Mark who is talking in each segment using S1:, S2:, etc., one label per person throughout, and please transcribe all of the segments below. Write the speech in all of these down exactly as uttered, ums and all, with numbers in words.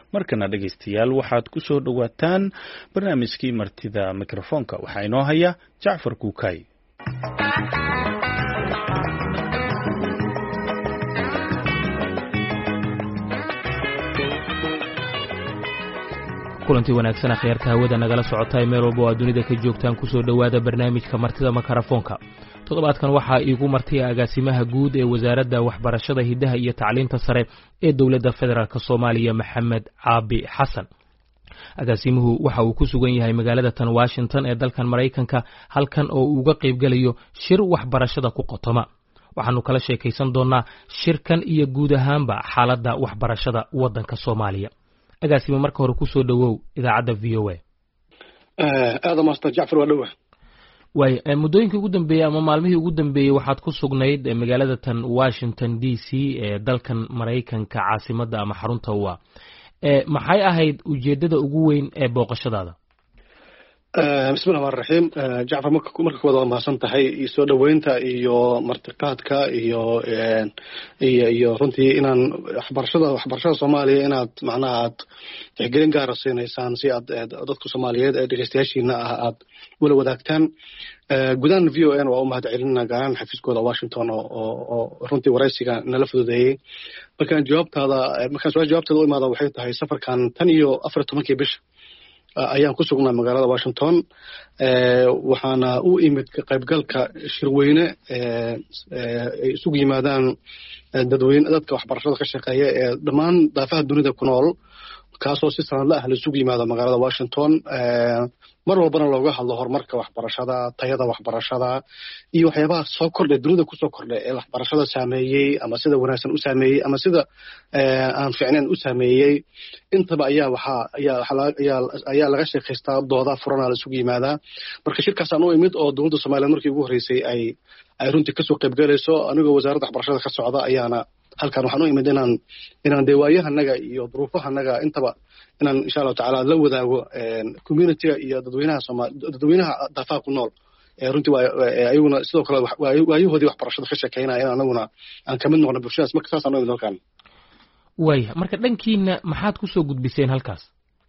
S1: markana dhegaystayaal waxaad ku soo dhowaataan barnaamijkii martida mikrofoonka waxaa inoo haya Jacfar Kuukay.
S2: kulantii wanaagsan akhyaarta hawada nagala socotay meel walba oo dunida ka joogtaan ku soo dhawaada barnaamijka martida mikrofoonka. toddobaadkan waxaa iigu martay agaasimaha guud ee wasaaradda waxbarashada hidaha iyo tacliinta sare ee dowladda federaalk Soomaaliya Maxamed Caabi Xasan. agaasimuhu waxa uu ku sugan yahay magaalada tan Washington ee dalkan Mareykanka halkan oo uu uga qayb galayo shir waxbarashada ku qotoma. waxaanu kala sheekaysan doonaa shirkan iyo guud ahaanba xaaladda waxbarashada waddanka Soomaaliya. agaasimo marka hore ku soo dhawow idaacadda V O A.
S3: aad master Jacfar waa dhawa.
S2: way muddooyinkii ugu dambeeyay ama maalmihii ugu dambeeyay waxaad ku sugnayd magaalada tan Washington D C ee dalkan Mareykanka caasimadda ama xarunta waa ee maxay ahayd ujeedada ugu weyn ee booqashadaada?
S3: bismillaahir rahmaanir rahiim. Jacfar marka marka wada maasan tahay soo dhaweynta iyo martiqaadka iyo iyo iyo runtii inaan waxbarashada waxbarashada Soomaaliya inaad macnaha aad tixgelin gaar ah siinaysaan si aad dadka Soomaaliyeed ee dhageystayaashiina ah aad wala wadaagtaan. gudahan V O A waa u mahadcelinaa gaaraan xafiiskooda Washington oo oo runtii waraysiga nala fududeeyay. markaan jawaabtaada markaan soo jawaabtaada u imaado waxay tahay safarkan tan iyo afar iyo tobankii bisha ayaan ku sugnaa magaalada Washington. waxaana u imid ka qaybgalka shirweyne ay isugu yimaadaan dadweyne dadka waxbarashada ka shaqeeya ee dhammaan daafaha dunida ku nool kaasoo si sanadle ah la isugu yimaado magaalada Washington. mar walbana looga hadlo horumarka waxbarashada, tayada waxbarashada iyo waxyaabaha soo kordhay dunida ku soo kordhay ee waxbarashada saameeyay ama sida wanaagsan u saameeyay ama sida aan fiicnayn u saameeyay. intaba ayaa waxa ayaa ayaa ayaa laga sheekaystaa dooda furana la isugu yimaadaa. marka shirkaas aan u imid oo dowladda Soomaaliya markii ugu horeysay ay ay runtii ka soo qayb galayso anigoo wasaaradda waxbarashada ka socda ayaana halkan waxaan u imid inaan inaan deewaayahanaga iyo duruufahanaga intaba inaan insha Allah taala la wadaago community iyo dadweynaha Soomaaliya dadweynaha daafaha ku nool ee runtii waa ayaguna sidoo kale waayahoodii waxbarashada ka shaqeynaya in anaguna aan ka mid noqono bulshadaas. marka saas aan u imid halkan.
S2: way marka dhankiina maxaad ku soo gudbiseen halkaas?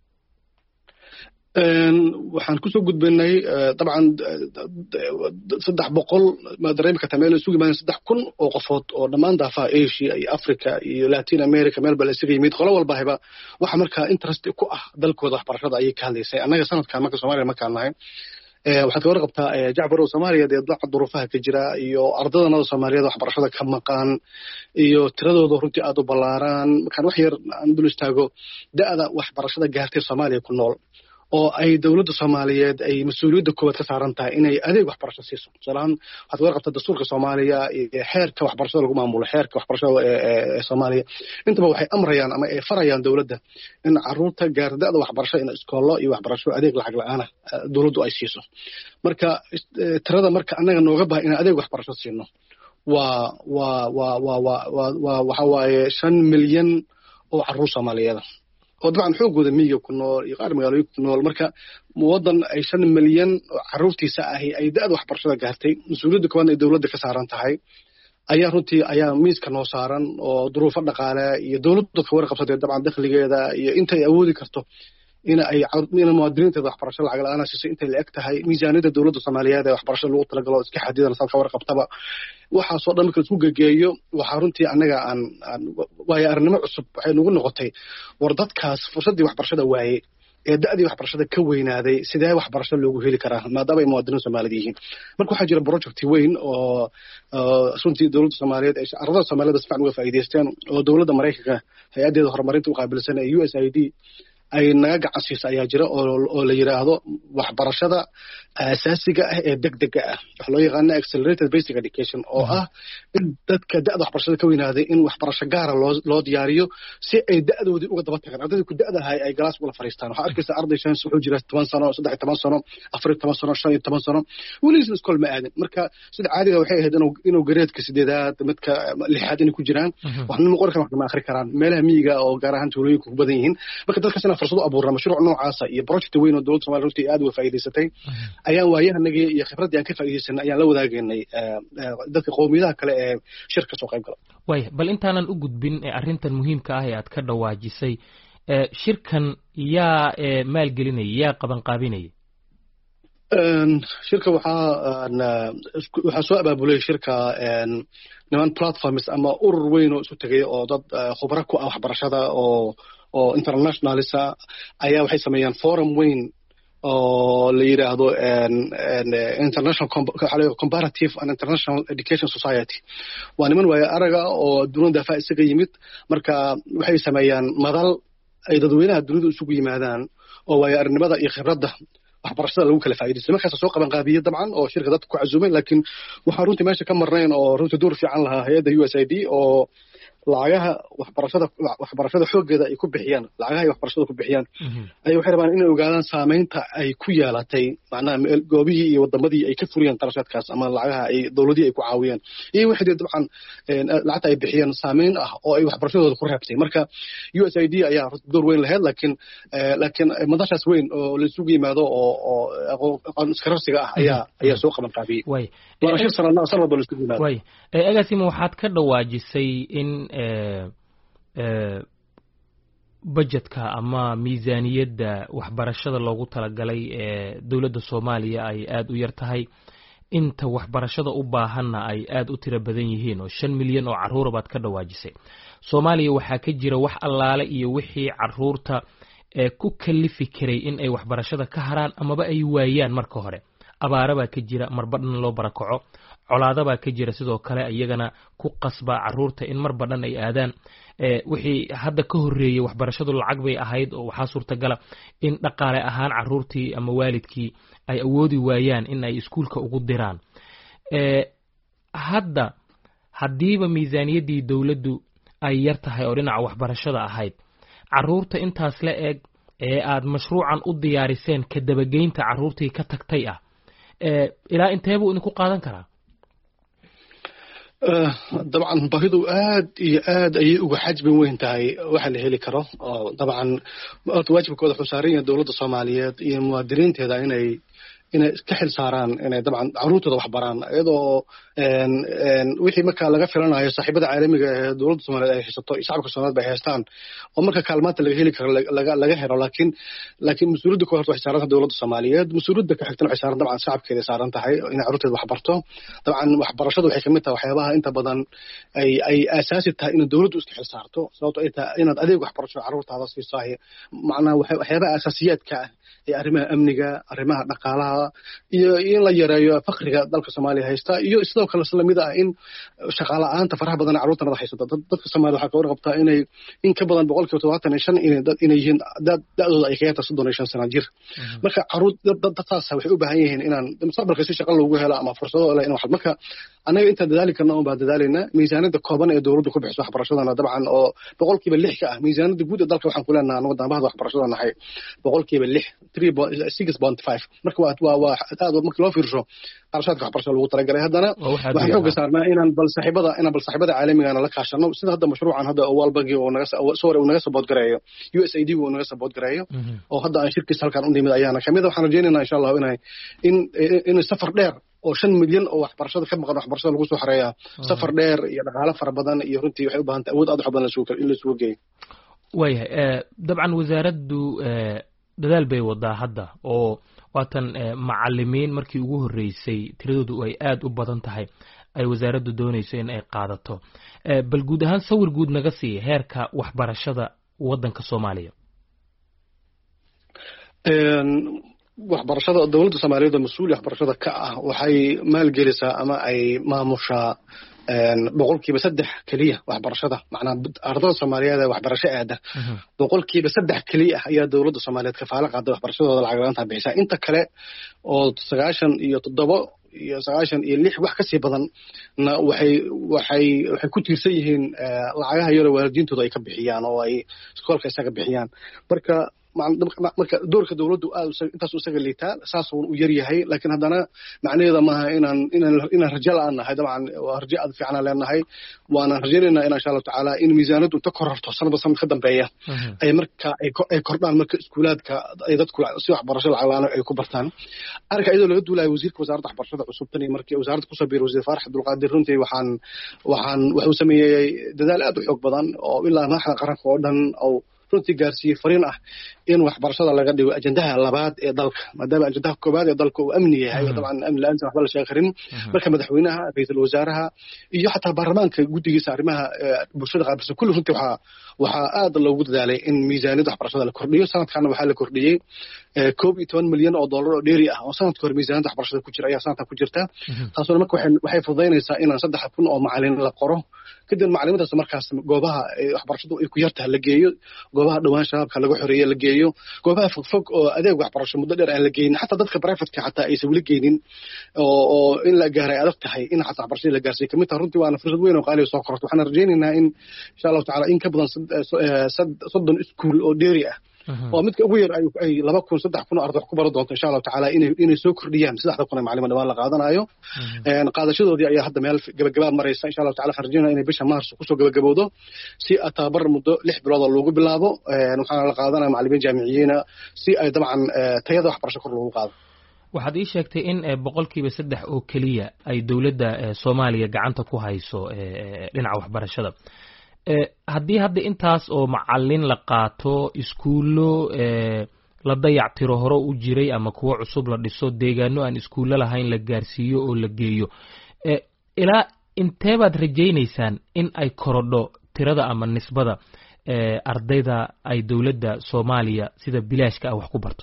S3: waxaan ku soo gudbinay dabcan saddex boqol ma dareemi kartaa meel isugu yimaadeen saddex kun oo qofood oo dhammaan daafaha Asia iyo Africa iyo Latin America meel bal isugu yimid qolo walba hayba waxa markaa interest ku ah dalkooda waxbarashada ayay ka hadlaysay. annaga sanadkan marka Soomaaliya markaan nahay waxaad ka warqabtaa Jacfar oo Soomaaliya ee dadka duruufaha ka jira iyo ardayda Soomaaliyeed waxbarashada ka maqan iyo tiradooda runtii aad u ballaaran. markaan wax yar aan dul istaago da'da waxbarashada gaartay Soomaaliya ku nool oo ay dawladda Soomaaliyeed ay mas'uuliyadda koowaad ka saaran tahay inay adeeg waxbarasho siiso. salaam waxaad warqabtaa dastuurka Soomaaliya iyo xeerka waxbarashada lagu maamulo xeerka waxbarashada ee Soomaaliya intaba waxay amrayaan ama ay farayaan dawladda in carruurta gaarda waxbarashada in iskoolo iyo waxbarasho adeeg lacag la'aan ah dawladdu ay siiso. marka tirada marka anaga nooga baahan in adeeg waxbarasho siino waa waa waa waa waa waxa waaye shan milyan oo carruur Soomaaliyeed oo dabcan xoogooda miyiga ku nool iyo qaar magaalooyinka ku nool. marka wadan ay shan milyan oo carruurtiisa ahi ay da'da waxbarashada gaartay mas'uuliyadda koowaad ee dawladda ka saaran tahay ayaa runtii ayaa miiska noo saaran oo duruufo dhaqaale iyo dawladdu ka warqabsatay dabcan dakhligeeda iyo inta ay awoodi karto in ay in muwaadiniinta waxbarashada lacag la'aan siiso intay la eg tahay miisaaniyadda dawladda Soomaaliyeed ee waxbarashada lagu talagalo iska xadidan salka warqabtaba waxa soo dhan marka isku geeyo waxa runtii anaga aan waaya arnimo cusub waxay nagu noqotay war dadkaas fursadii waxbarashada waayay ee da'dii waxbarashada ka weynaaday sidee waxbarashada loogu heli karaa maadaama ay muwaadiniin Soomaaliyeed yihiin. marka waxaa jira project weyn oo runtii dawladda Soomaaliyeed ay ardayda Soomaaliyeed si fiican uga faa'iideysteen oo dawladda Mareykanka hay'adeeda horumarinta u qaabilsan ee U S A I D ay naga gacan siisa ayaa jira oo la yiraahdo waxbarashada asaasiga ah ee degdega ah waxa loo yaqaan accelerated basic education oo ah in dadka da'da waxbarashada ka weynaaday in waxbarasho gaar ah loo loo diyaariyo si ay da'doodii uga daba tagaan ardayda ku da'da hay ay galaas wala fariistaan. waxa arkaysa arday shan wuxuu jira toban sano saddex iyo toban sano afar iyo toban sano shan iyo toban sano weli iskool ma aadin. marka sida caadiga waxay ahayd inuu inuu gareedka sideedaad midka lixaad inay ku jiraan waxna qor kan wax ma akhri karaan meelaha miyiga oo gaar ahaan tuulooyinka ku badan yihiin. marka dadka fursad u abuurna mashruuc noocaas iyo project weyn oo dawladda Soomaaliya runtii aad uga faa'iideysatay ayaan waayahanagii iyo khibradii aan ka faa'iideysanay ayaan la wadaagnay dadka qowmiyadaha kale ee shirka soo qayb gala.
S2: way bal intaanan u gudbin ee arrintan muhiimka ah ee aad ka dhawaajisay shirkan yaa maalgelinaya yaa qabanqaabinaya
S3: shirka waxaa waxaa soo abaabulay shirka niman platforms ama urur weyn oo isu tegay oo dad khubro ku ah waxbarashada oo oo internationalisa ayaa waxay sameeyaan forum weyn oo la yiraahdo international comparative and international education society waa niman waaya araga oo dunida daafa isaga yimid marka waxay sameeyaan madal ay dadweynaha dunida isugu yimaadaan oo waaya arnimada iyo khibradda waxbarashada lagu kala faa'iideysto markaas soo qaban qaabiyay dabcan oo shirka dadku ku casuumay laakiin waxa runtii meesha ka marnayn oo runtii door fiican lahaa hay'adda U S A I D oo lacagaha waxbarashada waxbarashada xoogeeda ay ku bixiyaan lacagaha ay waxbarashada ku bixiyaan ay waxay rabaan inay ogaadaan saameynta ay ku yeelatay macnaha goobihii iyo wadamadii ay ka furiyaan qarashaadkaas ama lacagaha ay dawladii ay ku caawiyaan iyo wixii dabcan lacagta ay bixiyaan saameyn ah oo ay waxbarashadooda ku reebtay marka U S A I D ayaa door weyn lahayd laakiin laakiin madashaas weyn oo la isugu yimaado oo oo aqoon iskararsiga ah ayaa ayaa soo qaban qaabiyay way waa shir sanadna sanad la isugu yimaado
S2: way agaasimo waxaad ka dhawaajisay in budgetka ama miisaaniyadda waxbarashada loogu talagalay ee dowladda Soomaaliya ay aad u yar tahay inta waxbarashada u baahanna ay aad u tiro badan yihiin oo shan milyan oo caruur baad ka dhawaajisay Soomaaliya waxaa ka jira wax allaale iyo wixii caruurta ee ku kalifi karay in ay waxbarashada ka haraan amaba ay waayaan marka hore abaara baa ka jira marbadhan loo barakaco colaada baa ka jira sidoo kale iyagana ku qasba caruurta in mar badan ay aadaan ee wixii hadda ka horeeyay waxbarashadu lacag bay ahayd oo waxa suurtagal ah in dhaqaale ahaan caruurtii ama waalidkii ay awoodi waayaan in ay iskuulka ugu diraan ee hadda hadiiba miisaaniyadii dawladdu ay yar tahay oo dhinaca waxbarashada ahayd caruurta intaas la eeg ee aad mashruucan u diyaariseen ka dabageynta caruurtii ka tagtay ah ee ilaa inteebu in ku qaadan karaa
S3: dabcan bahidu aad iyo aad ayay uga xajbi weyn tahay waxa la heli karo oo dabcan waajibkooda xusaaran yahay dawladda Soomaaliyeed iyo muwaadiniinteeda inay inay iska xil saaraan inay dabcan caruurtooda wax baraan iyadoo een een wixii marka laga filanayo saaxiibada caalamiga ee dawladda Soomaaliyeed ay haysato shacabka Soomaaliyeed bay haystaan oo marka kaalmaanta laga heli karo laga laga helo laakiin laakiin mas'uuliyadda ku horta waxay saaran dawladda Soomaaliyeed mas'uuliyadda ka xigtana waxay saaran dabcan shacabkeeda saaran tahay in caruurtooda wax barto dabcan waxbarashadu waxay kamid tahay waxyaabaha inta badan ay ay asaasi tahay in dawladdu iska xil saarto sababtoo ay tahay inaad adeeg waxbarasho caruurtaada siiso macnaha waxyaabaha asaasiyaadka ah ee arrimaha amniga arrimaha dhaqaalaha iyo in la yareeyo faqriga dalka Soomaaliya haysta iyo sidoo kale islamida ah in shaqaale aanta faraha badan caruurtana haysta dadka Soomaaliya waxa ka warqabtaa inay in ka badan boqolkiiba todobaatan iyo shan inay dad inay yihiin da'dooda ay ka yarta soddon iyo shan sano jir marka caruur dadkaas waxay u baahan yihiin inaan mustaqbalka si shaqo loogu helo ama fursado leh in wax marka anaga inta dadaali karna oo baa dadaalina miisaaniyadda kooban ee dawladdu ku bixiso waxbarashadana dabcan oo boqolkiiba lix ka ah miisaaniyadda guud ee dalka waxaan ku leenahay anagu dambahada waxbarashada nahay boqolkiiba lix six point five marka waa waa aad marka loo fiirsho qarashaadka waxbarashada lagu talagalay haddana waxaan xoogga saarnaa inaan bal saaxiibada inaan bal saaxiibada caalamiga la kaashano sida hadda mashruucan hadda World Bank oo naga soo uu naga support gareeyo U S A I D uu naga support gareeyo oo hadda aan shirkiisa halkan u nimid ayaana kamid waxaan rajaynaynaa insha Allah inay in in safar dheer oo shan milyan oo waxbarashada ka maqan waxbarashada lagu soo xareeyaa safar dheer iyo dhaqaale fara badan iyo runtii waxay u baahan tahay awood aad u badan la suuqa in la suuqa geeyo
S2: waayahay dabcan wasaaraddu dadaal bay wadaa hadda oo waatan macallimiin markii ugu horeysay tiradoodu ay aad u badan tahay ay wasaaraddu doonayso in ay qaadato bal guud ahaan sawir guud naga sii heerka waxbarashada waddanka Soomaaliya
S3: een waxbarashada dawladda Soomaaliyeed oo mas'uul waxbarashada ka ah waxay maalgelisaa ama ay maamushaa een boqolkiiba saddex kaliya waxbarashada macnaa ardayda Soomaaliyeed ee waxbarasho aada boqolkiiba saddex kaliya ayaa dawladda Soomaaliyeed ka faalo qaaday waxbarashadooda lacag la'aanta bixisa inta kale oo sagaashan iyo toddoba iyo sagaashan iyo lix wax ka sii badan na waxay waxay waxay ku tiirsan yihiin lacagaha yar waalidiintooda ay ka bixiyaan oo ay iskoolka isaga bixiyaan marka marka doorka dawladdu aad intaas u isaga liitaa saas uu yar yahay laakiin haddana macnaheedu maaha inaan inaan inaan rajo la'aan nahay dabcan waa rajo aad fiican leenahay waana rajaynaynaa in insha Allah tacaala in miisaanadu inta kororto sanadba sanad ka dambeeya ay marka ay kordhaan marka iskuulaadka ay dadku si waxbarasho lacag la'aan ay ku bartaan arka iyadoo laga duulayo wasiirka wasaaradda waxbarashada cusub tan markii wasaaradda ku sabiir wasiir Faarax Abdulqaadir runtii waxaan waxaan wuxuu sameeyay dadaal aad u xoog badan oo ilaa madaxda qaranka oo dhan oo runtii gaarsiiyey fariin ah in waxbarashada laga dhigo ajendaha labaad ee dalka maadaama ajendaha koobaad ee dalka uu amni yahay dabcan amni la-aanta waxba la sheegi karin marka madaxweynaha ra'iisul wasaaraha iyo xataa baarlamaanka guddigiisa arrimaha bulshada qaabilsan kulli runtii waxaa waxaa aad loogu dadaalay in miisaaniyadda waxbarashada la kordhiyo sanadkana waxaa la kordhiyey koob iyo toban milyan oo dollar oo dheeri ah oo sanadka hore miisaaniyadda waxbarashada ku jira ayaa sanadkan ku jirta taasuna marka waxay fududaynaysaa inaan saddex kun oo macalin la qoro kadib macalimiintaas markaas goobaha waxbarashadu ay ku yartahay la geeyo goobaha dhawaan shabaabka laga xoreeye la geeyo goobaha fogfog oo adeeg waxbarasho muddo dheer aan la geynin xataa dadka privateka xataa aysan weli geynin oo in la gaaray adag tahay in xataa waxbarashadii la gaarsiiyo kamid taha runtii waana fursad weyn oo qaaliya soo kororto waxaan rajaynaynaa in insha allahu tacala in ka badan soddon iskuul oo dheeri ah oo midka ugu yar ay laba kun saddex kun oo arday ku baro doonto insha allahu tacaala inay inay soo kordhiyaan saddexda kun ee macalimiin dhawaan la qaadanayo qaadashadoodii ayaa hadda meel gabagabaa maraysa insha allahu tacala farjina inay bisha maarso kusoo gabagabowdo si tababar muddo lix bilood oo loogu bilaabo waxaana la qaadanaya macalimiin jaamiciyiina si ay dabcan tayada waxbarasho kor loogu qaado
S2: waxaad ii sheegtay in boqolkiiba saddex oo keliya ay dowladda soomaaliya gacanta ku hayso dhinaca waxbarashada haddii hadda intaas oo macalin la qaato iskuullo la dayactiro hore u jiray ama kuwo cusub la dhiso deegaano aan iskuullo lahayn la gaarsiiyo oo la geeyo ilaa intee baad rajaynaysaan in ay korodho tirada ama nisbada ardayda ay dowladda soomaaliya sida bilaashka ah wax ku barto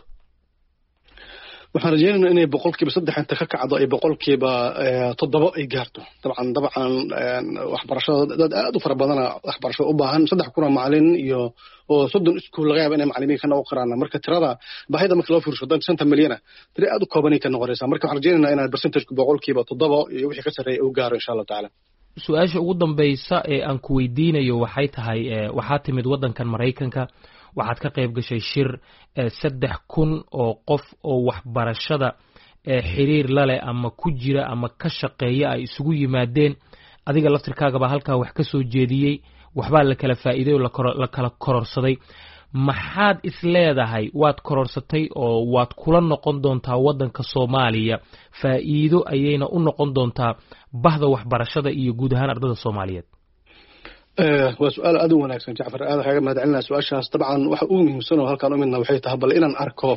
S3: waxaan rajaynaynaa inay boqolkiiba saddex inta ka kacdo ay boqolkiiba toddoba ay gaarto dabcan dabcan waxbarashada dad aad u fara badana waxbarashada u baahan saddex kuna macalin iyo oo soddon iskuul laga yaaba inay macalimiin ka noqon karaan marka tirada baahida marka loo fiirsho dan shanta milyana tiri aad u koobanay ka noqonaysaa marka waxaan rajaynaynaa inaan percentage boqolkiiba toddoba iyo wixii ka sarreeya uu gaaro insha allahu tacaala
S2: su-aasha ugu dambaysa ee aan ku weydiinayo waxay tahay waxaa timid waddankan maraykanka waxaad ka qayb gashay shir saddex kun oo qof oo waxbarashada xiriir la leh ama ku jira ama ka shaqeeya ay isugu yimaadeen adiga laftirkaagaba halkaa wax ka soo jeediyey waxbaa la kala faa'iiday oo la kala kororsaday maxaad is leedahay waad kororsatay oo waad kula noqon doontaa waddanka soomaaliya faa'iido ayayna u noqon doontaa bahda waxbarashada iyo guud ahaan ardada soomaaliyeed
S3: waa su-aal aad u wanaagsan jacfar aad kaaga mahad celinaa su-aashaas dabcan waxa ugu muhiimsan oo halkaan u midna waxay tahay bal inaan arko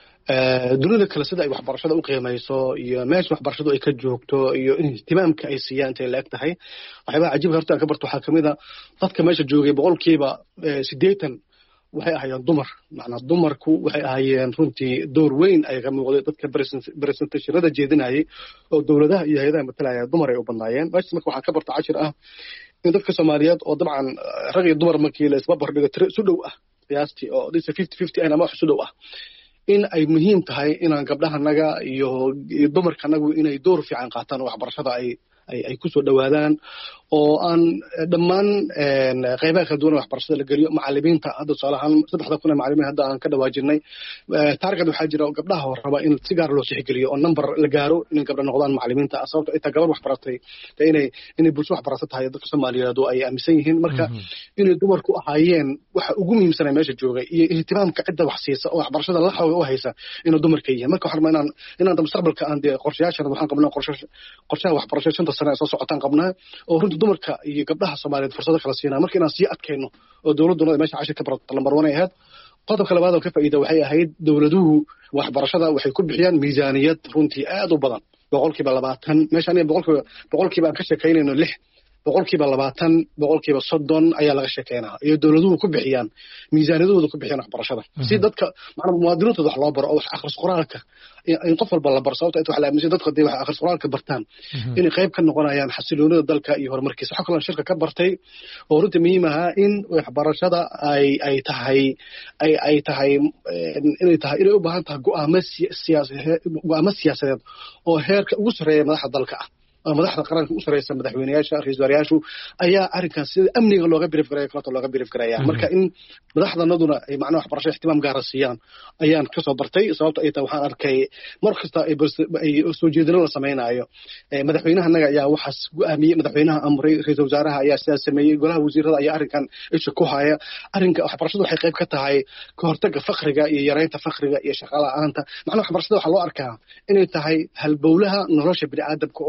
S3: dunida kale sida ay waxbarashada u qiimayso iyo meesha waxbarashadu ay ka joogto iyo in ihtimaamka ay siiyaan intay la eg tahay waxyaabaha cajiibka horta aan ka barto waxaa kamid a dadka meesha joogay boqolkiiba siddeetan waxay ahaayeen dumar macnaa dumarku waxay ahaayeen runtii door weyn ay ka muuqday dadka presentationada jeedinayay oo dowladaha iyo hay-adaha matalaya dumar ay u badnaayeen meeshaas marka waxaan ka barta cashir ah in dadka soomaaliyeed oo dabcan rag iyo dumar markii la isba bardhigo tiro isu dhow ah qiyaastii oo dhisa fifty fifty ama wax isu dhow ah in ay muhiim tahay inaan gabdhahanaga iyo dumarkanagu inay door fiican qaataan oo waxbarashada ay ay ku soo dhawaadaan oo aan dhammaan qaybaha kala duwan waxbarashada la geliyo macalimiinta hadda tusaale ahaan saddexda kun ee macalimiin hadda aan ka dhawaajinay taarget waxaa jira gabdhaha oo raba in si gaar loo sixgeliyo oo number la gaaro inay gabdha noqdaan macalimiinta sababta ay tahay gabar wax baratay inay inay bulsho wax barato tahay dadka Soomaaliyeed oo ay aaminsan yihiin marka inay dumarku ahaayeen waxa ugu muhiimsan meesha joogay iyo ihtimaamka cidda wax siisa oo waxbarashada la xawga u haysa inuu dumarka yihiin marka waxaan inaan inaan mustaqbalka aan de qorshayaashan waxaan qabnaa qorshe qorshaha waxbarashada shanta sano soo socotaan qabnaa oo runtii dumarka iyo gabdhaha Soomaaliyeed fursado kala siinaa marka inaan sii adkayno oo dawladuna meesha cashir ka barato lambar one ahayd qodobka labaad oo ka faa'iido waxay ahayd dawladuhu waxbarashada waxay ku bixiyaan miisaaniyad runtii aad u badan boqolkiiba labaatan meesha aniga boqolkiiba boqolkiiba aan ka sheekaynayno lix boqolkiiba labaatan boqolkiiba soddon ayaa laga sheekeynaa iyo dawladuhu ku bixiyaan miisaaniyadooda ku bixiyaan waxbarashada si dadka macna muwaadiniintooda wax loo baro oo wax akhris qoraalka in qof walba la baro sababta inta wax la aaminsan dadka hadday wax akhris qoraalka bartaan inay qayb ka noqonayaan xasiloonida dalka iyo horumarkiisa waxa kaloo shirka ka bartay oo runtii muhiim ahaa in waxbarashada ay ay tahay ay ay tahay inay tahay inay u baahan tahay go'aamo siyaasadeed go'aamo siyaasadeed oo heerka ugu sarreeya madaxda dalka ah madaxda qaranka u sareysa madaxweynayaasha ra'iisul wasaarayaashu ayaa arrinkaas sida amniga looga brief gareeyo kala looga brief gareeyaa marka in madaxdanaduna ay macnaha waxbarasho ihtimaam gaar ah siiyaan ayaan ka soo bartay sababta ay tahay waxaan arkay mar kasta ay ay soo jeedino la sameynaayo madaxweynaha naga ayaa waxaas go'aamiyey madaxweynaha amray ra'iisul wasaaraha ayaa sidaas sameeyey golaha wasiirada ayaa arrinkan isha ku haya arrinka waxbarashadu waxay qayb ka tahay ka hortagga faqriga iyo yareynta faqriga iyo shaqo la'aanta macnaha waxbarashada waxaa loo arkaa inay tahay halbowlaha nolosha bini'aadamka oo dhanba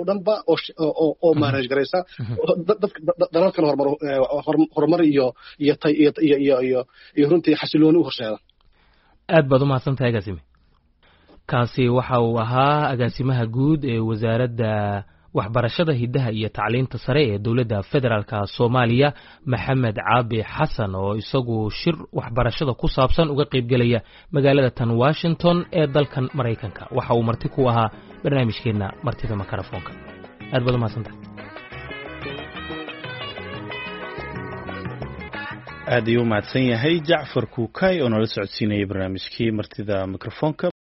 S3: oo oo oo manage garaysa dalalkan horumar horumar iyo iyo iyo iyo iyo iyo runtii xasilooni u horseeda
S2: aad baad u mahadsantahay agaasime kaasi waxa uu ahaa agaasimaha guud ee wasaaradda waxbarashada hiddaha iyo tacliinta sare ee dowladda federaalka Soomaaliya Maxamed Caabi Xasan oo isagu shir waxbarashada ku saabsan uga qaybgelaya magaalada tan Washington ee dalkan Mareykanka waxa uu marti ku ahaa barnaamijkeena martida makarafoonka aad baad u mahadsantahay
S1: aad ayuu mahadsan yahay Jacfar Kuukay oo nala socodsiinaya barnaamijkii martida makarafoonka